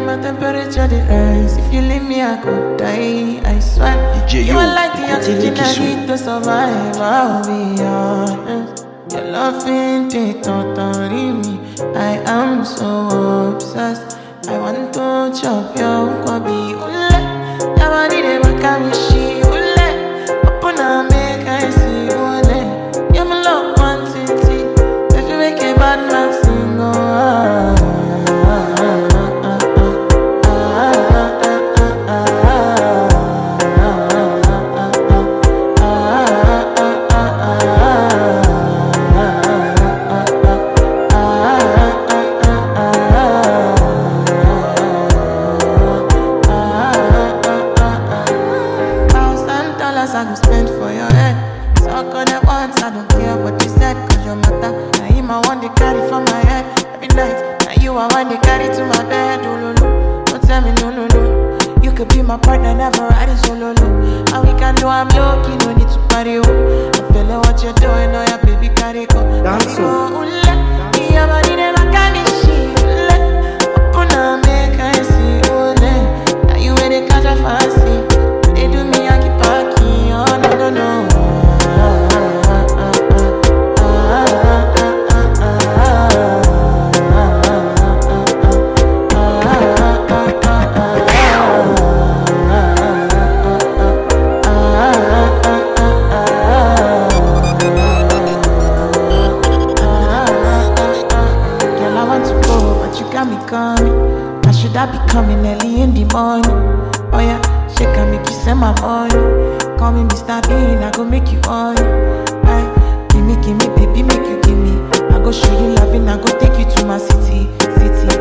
my temperature the rise. If you leave me, I could die. I swear. You are like the oxygen I need to survive. I'll be honest. Your love ain't it totally me. I am so obsessed. I want to chop your kwabi. Ule, your body they make me she. Ule, open up make I see. Ule, you're my love quantity. If you make a bad man sing, oh. I go spend for your head. Talk on it once, I don't care what you said. Cause your matter, now him I want to carry for my head. Every night, now you I want to carry to my bed. Oh, no, no, don't tell me no, no, no. You could be my partner, never ride it solo, no. And we can do, I'm lucky, no need to party, oh. I feel like what you're doing, oh yeah, baby, carry go. Dance go, ule, your body never can be she, ule. Open up, make I see, ule. Now you ain't the catch a fancy. They do me, I keep parking. Oh, no, no, no. Girl, I want to go, but you got me coming. Now should I be coming early in the morning? Oh yeah, shake and make you send my money. Call me Mr. Bean, I go make you on. Aye, gimme, baby, make you gimme. I go show you loving, I go take you to my city.